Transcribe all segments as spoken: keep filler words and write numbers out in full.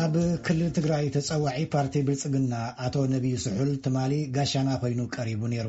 ናብ ክልል ትግራይ ተጸዋዒ ፓርቲ ብልጽግና አቶ ነብዩ ስሑል ትማሊ ጋሻና ኮይኑ ቀሪቡ ነይሩ።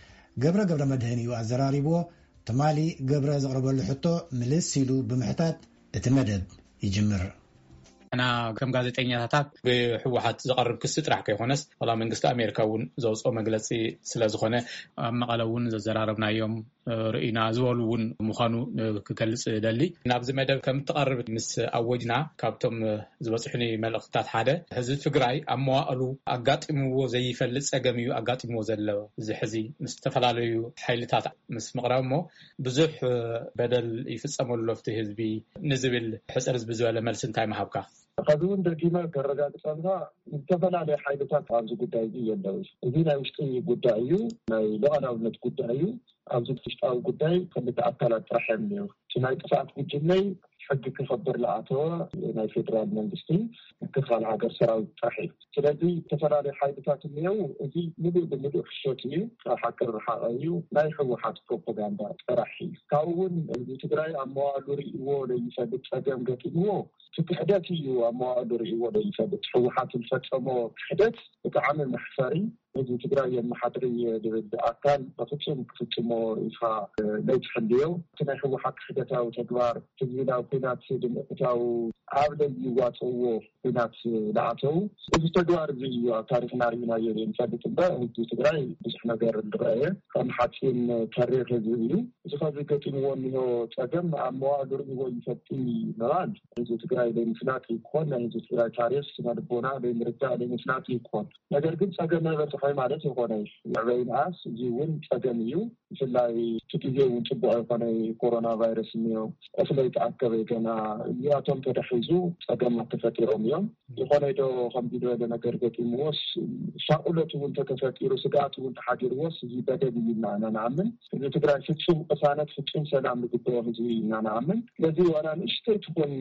ገብረ ገብረ መድህን እዩ አዘራሪቦ ትማሊ ገብረ ዘቅርበሉ ሕቶ ምልስ ሲሉ ብምሕታት እቲ መደብ ይጅምር። أنا كم ጋዜጠኛታት بحوحات زقرب كس ጥራሕ ከይኾነስ ወላ መንግስቲ አሜሪካ ውን ዘውጾ መግለጺ ስለ ዝኾነ መቀለውን ዘዘራረብናዮም ርኢና ዝበሉውን ምዃኑ ክገልጽ ደሊ ናብዚ መደብ ከም ተቀርብ ምስ አወጅና ካብቶም ዝበጽሕኒ መልእኽታት ሓደ ህዝቢ ትግራይ ኣብ መዋእሉ አጋጢምዎ ዘይፈልጥ ጸገም እዩ አጋጢምዎ ዘሎ ዝሕዚ ምስ ተፈላለዩ ሓይልታት ምስ ምቕራብሞ ብዙሕ በደል ይፍጸመሉ ለፍቲ ህዝቢ ንዝብል ሕጽር ህዝቢ ዝበለ መልስ እንታይ መሃብካ قدون دقيمة كرجال صنعاء تفعل على حيدات عبد الجدايي يندوس وهنا يشتري جدايو ما يلعن أو نت جدايو عبد الفشل جداي خلت أكل ترحمنيه كنا يتفاعل بالجنة حق كخبر العطاء من الفدرال مندستي كخال عقر سراو تحيل سلذي تفعل على حيدات اليوم ذي نبي بالنبي خشوتي حق الرحايو لا يحو حد بروباغندا ترحيل كون الفدرال أموال ولا يثبت فجأة قتلوه تحدثي ومعادر ولا يثبت حوحات الفتمو حدث وتعامل محفري إذا تقرأي المحاضرية للأكل بفتشم فتشمو إفا ليت حليو كنا حوحات حدثها وتدوار تجينا وقنات دمتها وعابدا يواتوا قنات لعاتوا إذا تدوار زي تاريخ نارينا يلين ثابت بقى إذا تقرأي بس إحنا غير الرأية كان حاتين تاريخ زيو إذا خذي كتنوان منه تقم معادر ويثبتي مراد إذا تقرأي لين فلاتي يكون إذا تقرأي تاريخ سنة البونا لين رجاء لين فلاتي يكون نقدر قلت ساقنا حي مالته يكوني يعين عاس يجيون تجميو في الله تجيون تبع يكوني كورونا فيروس ميو أصله يتعقب كنا ياتم تدحيزو تجمع تفتيرهم يوم يكوني دو خمديدو لنا قرقة موس شاولة وانت تفتيرو سقات وانت حاجر وس يبدأ بينا أنا نعمل إذا تقرأ فتشم قصانات فتشم سلام لقبوه زينا نعمل الذي وانا نشتري تكون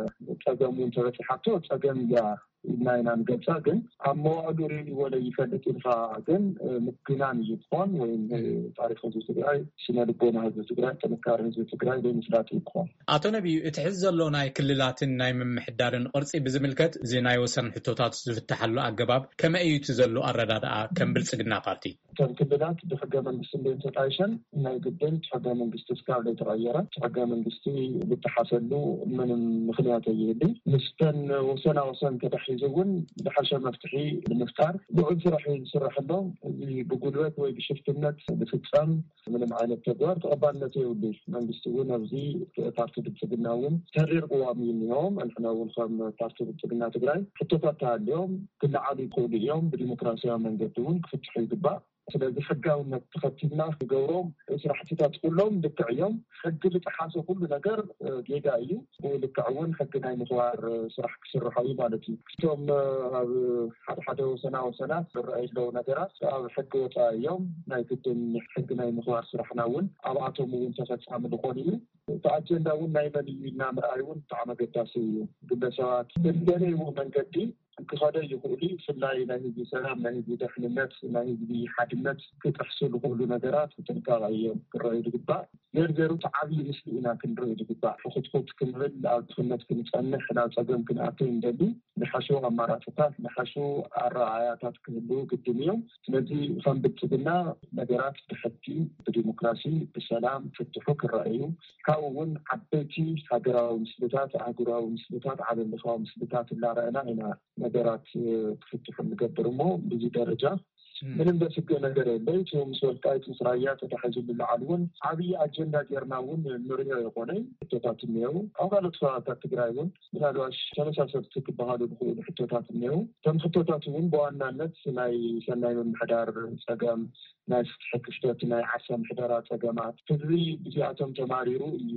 تجمعون تفتحاتو تجمع إننا نقطع جن أما أدوري ولا يفلت الفاعل ممكن يكون وين تاريخ الزجاج سنة البنا الزجاج تمكار الزجاج بين ثلاث يكون. أعطنا بيتحز الله ناي كللات ناي من محدارن أرسي بزملكت زي ناي وسن حتوتات في التحلل الجباب كما يتزلوا الرداد كم بالسجن قارتي. كم كللات بحاجة من بستين تعيشن ناي قدام حاجة من بستسكار لتغيرت حاجة من بستي بتحصلوا من مخليات يدي مستن وسنة وسنة كتحي يزون بحشة مفتحي المفتار بعد راح يسرح لهم بقولات وبشفت النت بفتفهم من معاني التدوار طبعا نتيودي من بيستوون بزي تارتي بتسجناهم تحرير قوامي اليوم نحن والخام تارتي بتسجنا تجري حتى تاع اليوم كل عادي كل يوم بالديمقراطية من قدون فتحي دبا ስለዚህ ሕጋውነት ተኸቲልና ገውሮም ስራሕቲታት ኩሎም ልክዕዮም ሕጊ ልጥሓሶ ኩሉ ነገር ጌጋ እዩ ልክዕውን ሕጊ ናይ ምኽባር ስራሕ ክስርሑ እዩ ማለት እዩ እቶም ኣብ ሓደ ሓደ ወሰና ወሰናት ዝረአየለው ነገራት ኣብ ሕጊ ወፃኢ እዮም ናይ ግድን ሕጊ ናይ ምኽባር ስራሕና እውን ኣብኣቶም እውን ተፈፃሚ ዝኾኑ እዩ እቲ ኣጀንዳ እውን ናይ መን እዩ ኢልና ምርኣይ እውን ብጣዕሚ ኣገዳሲ እዩ ግለሰባት ብደለይዎ መንገዲ كخادة يقولي في الله نهيج سلام نهيج دحنمت نهيج حدمت كتحصل كل نجارات وتنقل أيام كرأي الجباء يرجعوا تعبي مسلمين كنرأي الجباء فخد خد كنرد أو تخنت كنتأنى خلال تجمع كنعطين دبي نحشوا عماراتات نحشوا الرعايات كنلو قدميهم الذي فهم بتبنا نجارات تحكي بالديمقراطية بالسلام في التحك الرأي كون عبيتي هجرة ومسلطات هجرة ومسلطات على النخاء مسلطات اللي رأينا هنا ነገራት ተፈትፎ ንገበርሞ ብዙ ደረጃ ምንም በስገ ነገር የለይ ቶም ሰልጣይት ስራያ ተተሐዙ بالعالون አብይ አጀንዳ ጀርናውን ምርያ የሆነ ተታት ነው አውቃለት ፈታት ትግራይውን ምናልባሽ ተመሳሳይ ትክባሃሉ ሁሉ ህቶታት ነው ተም ህቶታቱን በዋናነት ናይ ሰናይ መምሕዳር ጸጋም ናይ ፍትሕክሽቶት ናይ ዓሰም ሕደራ ጸገማት ህዝቢ ብዚኣቶም ተማሪሩ እዩ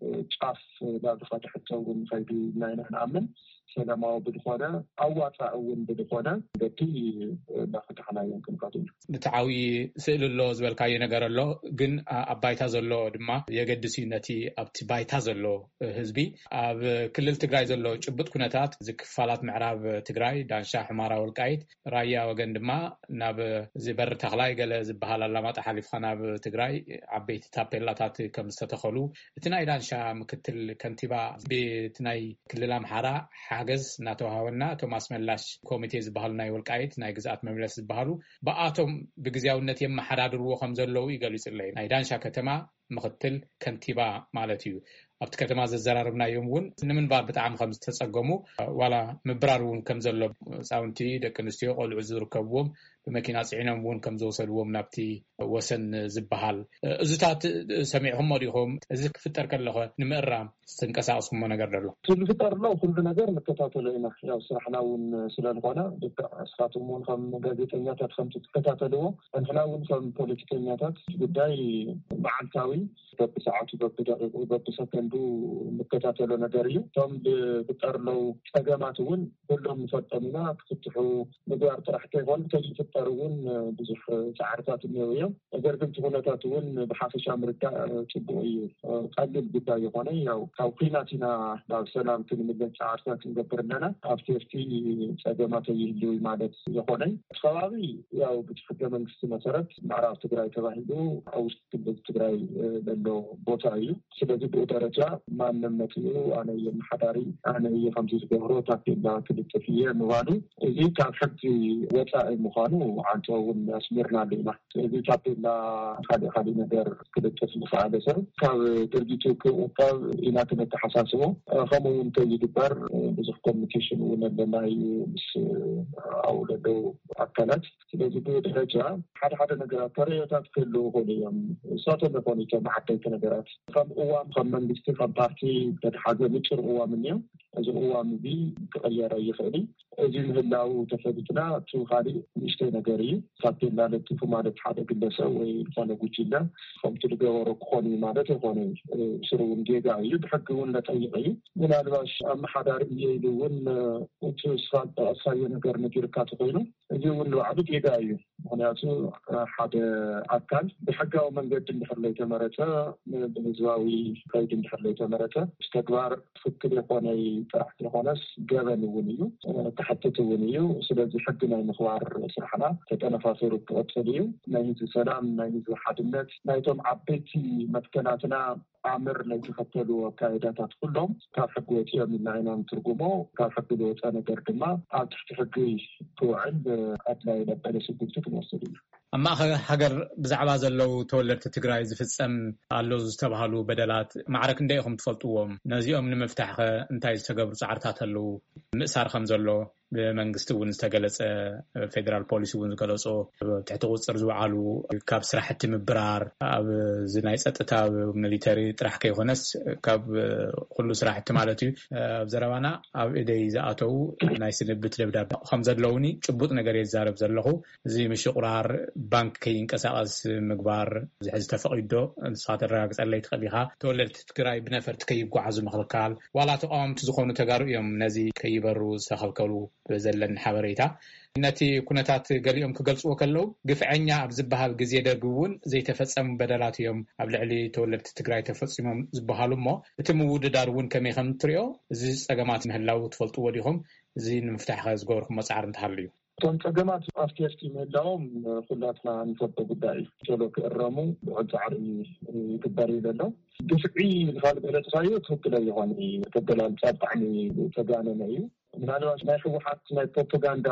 ጫፍ ላተፈተሐውን ፈይዱ ናይ ነዓምን ሰላማው ብድኾነ ኣዋፃውን ብድኾነ ደቂ ላፈተሐና يمكن ካቱ ብታዓዊ ስእልሎ ዝበልካየ ነገር ኣሎ ግን ኣባይታ ዘሎ ድማ የገድሲነቲ ኣብቲ ባይታ ዘሎ ህዝቢ ኣብ ክልል ትግራይ ዘሎ ጭብጥ ኩነታት ዝክፋላት ምዕራብ ትግራይ ዳንሻ ሕማራ ወልቃይት ራያ ወገን ድማ ናብ ዝበር ተኽላይ ገለ ዝበሃል አላማጣ ሓሊፍካ ናብ ትግራይ ዓበይቲ ታፔላታት ከም ዝተተኸሉ እቲ ናይ ዳንሻ ምክትል ከንቲባ ቤት ናይ ክልል ኣምሓራ ሓገዝ እናተዋሃበና ቶማስ መላሽ ኮሚቴ ዝበሃል ናይ ወልቃይት ናይ ግዛኣት መምለስ ዝበሃሉ በአቶም ብግዚያውነት የመሓዳድርዎ ከም ዘለዉ ይገልጽልኝ ናይ ዳንሻ ከተማ ምክትል ከንቲባ ማለት እዩ ኣብቲ ከተማ ዘዘራርብናዮም እውን ንምንባር ብጣዕሚ ከም ዝተጸገሙ ዋላ ምብራሩን ከም ዘሎ ጻውንቲ ደቂ ኣንስትዮ ቆልዑ ዝርከብዎም ብመኪና ጽዒኖም እውን ከም ዘወሰድዎም ናብቲ ወሰን ዝበሃል እዝታት ሰሚዕኩም ዲኹም እዚ ክፍጠር ከለኸ ንምእራም ዝተንቀሳቀስኩሞ ነገር ደሎ ክፍጠር ነው ሁሉ ነገር መከታተልና ያው ስራሕናውን ስለልኾነ እስካቱም ከም ጋዜጠኛታት ከም ተከታተልዎ እንሕናውን ከም ፖለቲከኛታት ጉዳይ መዓልታዊ በብሰዓቱ በብደቂቁ በብሰከንዱ መከታተሎ ነገር እዩ ቶም ብጠርለው ጸገማት እውን ሁሉም ፈጠኑና ክትሑ ምግባር ጥራሕተ ይሆን ከይፍጠሩን ብዙሕ ጻዕርታት ነው ነገር ግን ሁነታት እውን በሐፈሻ ምርዳ ጽቡቅ እዩ ቀልል ጉዳይ የሆነ ያው ካብ ኩናቲና ናብ ሰላም ክንምለስ ጻዕርታት እንገብርለና አፍቴርቲ ጸገማት ይልዩ ማለት የሆነ ከባቢ ያው በሕገ መንግስት መሰረት ምዕራብ ትግራይ ተባሂሉ አውስጥ ክልል ትግራይ ለሎ ቦታ እዩ ስለዚህ በደረጃ ማንም መጥዩ አነ የመሐዳሪ አነ የፈምዚ ዝገብሮ ታፔላ ክልጥፍየ ምባሉ እዚ ካብ ሕጊ ወፃኢ ምዃኑ አንተውን ያስምርና ለና ስለዚህ ታፔላ ካለ ካለ ነገር ክልጥፍ ይፋለ ሰብ ካብ ድርጊቱ ከውጣው ኢና ተተሐሳስቦ ከመውን ተይድበር ብዙ ኮሚኒኬሽን ወነለናይ ምስ አውለዶ አካላት ስለዚህ በደረጃ ሓደ ሓደ ነገር ተረያታት ከሎ ሆነም ሳተለ ሆነች ማዕደት ነገራት ከም እዋም ከም መንግስት ከም ፓርቲ ተተሐዘ ምጭር እዋም ነው እዚ እዋም ቢ ተቀየረ ይፈሊ እዚ ምህላው ተፈጥና ተኻሊ ምሽተ ነገር እዩ ታፔላ ለጥፉ ማለት ሓደ ግለሰብ ወይ ፋነ ጉጂላ ከምት ልገበሮ ኮኒ ማለት ሆነ ስሩን ጌጋ እዩ በሕግውን ለጠይቀይ ምናልባሽ አመሐዳር ይይሉን እቱ ስፋልት አሳየ ነገር ንግርካት ኮይኑ እዚ ሁሉ ዓብ ጌጋ እዩ ምክንያቱ ሓደ አካል በሕጋው መንገድ እንደፈለይ ተመረጠ በህዝባዊ ከይድ እንደፈለይ ተመረጠ ተግባር ፍክል የሆነ ጥራሕት የሆነስ ገበንውን እዩ ተሐተቱውን እዩ ስለዚህ ሕግና ምኽባር ስራሕና ተጠነፋፈሩ ተወጥልዩ ናይ ህዝብ ሰላም ናይ ህዝብ ሓድነት ናይቶም ዓበይቲ መትከላትና አምር ላይ ተከተሉ አካይዳታት ሁሉም ካብ ሕግ ወጪም እናይናን ትርጉሞ ካብ ሕግ ወጣ ነገር ድማ ኣብ ትሕቲ ሕግ ተውዕል አድላይ ለበለ ስግብት ተወሰዱ አማ ሀገር ብዛዕባ ዘለው ተወለድቲ ትግራይ ዝፍጸም አሎ ዝተባሃሉ በደላት ማዕረክ እንደይኹም ትፈልጥዎም ነዚኦም ንምፍታሕ እንታይ ዝተገብሩ ጻዕርታት አሉ ምእሳር ከም ዘሎ በመንግስት እውን ዝተገለጸ ፌደራል ፖሊስ እውን ዝገለጾ ትሕቲ ቁጽር ዝውዓሉ ካብ ስራሕቲ ምብራር ኣብ ዝናይ ጸጥታ ሚሊተሪ ጥራሕ ከይኾነስ ካብ ኩሉ ስራሕቲ ማለት እዩ ኣብ ዘረባና ኣብ ኢደይ ዝኣተው ናይ ስንብት ደብዳቤ ከም ዘለውኒ ጭቡጥ ነገር ይዛረብ ዘለኹ እዚ ምሽቁራር ባንክ ከይንቀሳቀስ ምግባር ዝሕዝ ተፈቂዶ ንሳተራግጸለይ ትኸሊኻ ተወለድቲ ትግራይ ብነፈርት ከይጓዓዙ ምኽልካል ዋላ ተቃወምቲ ዝኾኑ ተጋሩ እዮም ነዚ ከይበሩ ዝተኸልከሉ በዘለን ሓበሬታ ነቲ ኩነታት ገሊኦም ክገልጽዎ ከለው ግፍዐኛ ኣብ ዝበሃል ግዜ ደርግውን ዘይተፈጸሙ በደላት እዮም ኣብ ልዕሊ ተወለድቲ ትግራይ ተፈጺሞም ዝበሃሉሞ እቲ ምውድዳር እውን ከመይ ከም ትሪኦ እዚ ጸገማት ምህላው ትፈልጥዎ ዲኹም እዚ ንምፍታሕ ዝገበርኩም መጻዕር እንተሃልዩ ቶም ጸገማት አፍቴርቲ ምህላዎም ሁላትና ንፈተ ጉዳይ ቶሎ ክእረሙ ጻዕር ይግበር ይደሎ ግፍዒ ልኻል በለጥሳዮ ትክክለ ይሆን ተገላል ጻጣዕኒ ተጋነነ እዩ ምናልባት ናይ ህወሓት ናይ ፕሮፓጋንዳ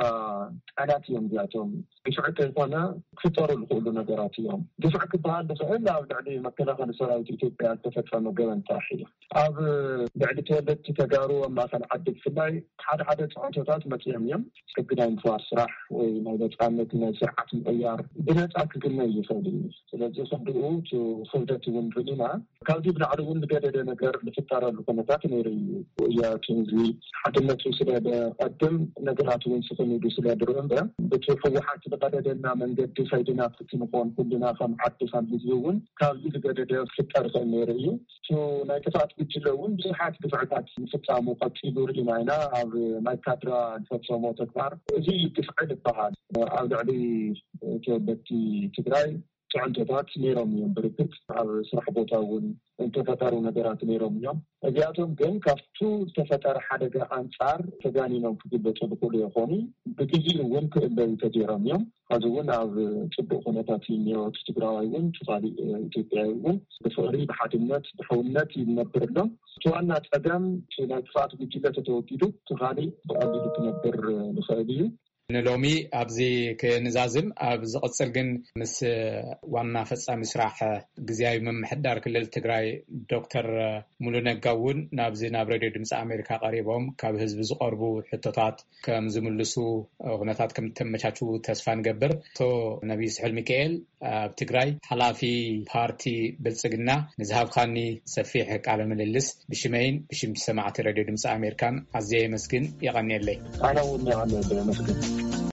ቃላት እዮም ዚያቶም ግፍዕ ከይኮነ ክፍጠሩ ዝኽእሉ ነገራት እዮም ግፍዕ ክበሃል ዝኽእል ኣብ ልዕሊ መከላኸሊ ሰራዊት ኢትዮጵያ ዝተፈጸመ ገበን ጥራሕ እዩ ኣብ ልዕሊ ተወለድቲ ተጋሩ ኣብ ማእኸል ዓዲ ብፍላይ ሓደ ሓደ ፀዓቶታት መፅኦም እዮም ሕጊ ናይ ምኽባር ስራሕ ወይ ናይ ነፃነት ናይ ስርዓት ምቅያር ብነፃ ክግነ ይኽእል እዩ ስለዚ ክድኡ ክብደት እውን ርኢና ካብዚ ብላዕሊ እውን ዝገደደ ነገር ዝፍጠረሉ ኩነታት ነይሩ እዩ ወያኔ ህዝቢ ሓድነቱ ስለቀድም ነገራት እውን ስኽንዱ ስለድርኡ እምበር በቲ ህወሓት ዝቀደደና መንገዲ ከይድና ክትንኾን ኩልና ከም ዓዲ ከም ህዝቢ እውን ካብዚ ዝገደደ ክፍጠር ክእል ነይሩ እዩ ናይ ጥፋት ጉጅለ እውን ብዙሓት ግፍዕታት ዝፍፃሙ ቀፂሉ ርኢና ኢና ኣብ ናይ ካድራ ዝፈፀሞ ተግባር እዚ ግፍዕ ይበሃል ኣብ ልዕሊ ተወለድቲ ትግራይ ጽዕንቶታት ነይሮም እዮም ብርክት ኣብ ስራሕ ቦታውን እንተፈጠሩ ነገራት ነይሮም እዮም እዚኣቶም ግን ካብቱ ተፈጠረ ሓደጋ አንጻር ተጋኒኖም ክግለጹ ብኩሉ ይኾኑ ብግዜኡ እውን ክእለዩ ተጀይሮም እዮም ኣዝውን ኣብ ጽቡቕ ኩነታት ይነዎት ትግራዋይ እውን ተኻሊ ኢትዮጵያዊ እውን ብፍቕሪ ብሓድነት ብሕውነት ይነብርሎም ተዋና ጸገም ናይ ጥፋት ጉጅለ ተተወጊዱ ተኻሊ ብቀሊሉ ክነብር ንኽእል እዩ ንሎሚ ኣብዚ ክንዛዝም ኣብ ዝቕጽል ግን ምስ ዋና ፈጻሚ ስራሕ ግዝያዊ ምምሕዳር ክልል ትግራይ ዶክተር ሙሉ ነጋውን ናብዚ ናብ ሬድዮ ድምፂ ኣሜሪካ ቀሪቦም ካብ ህዝቢ ዝቐርቡ ሕቶታት ከም ዝምልሱ ኩነታት ከም ተመቻቹ ተስፋ ንገብር ቶ ነብይ ስሑል ሚካኤል ኣብ ትግራይ ሓላፊ ፓርቲ ብልጽግና ንዝሃብካኒ ሰፊሕ ቃለ ምልልስ ብሽመይን ብሽም ሰማዕቲ ሬድዮ ድምፂ ኣሜሪካን ኣዝየ መስግን ይቐኒየለይ ኣነ እውን ኣነ መስግን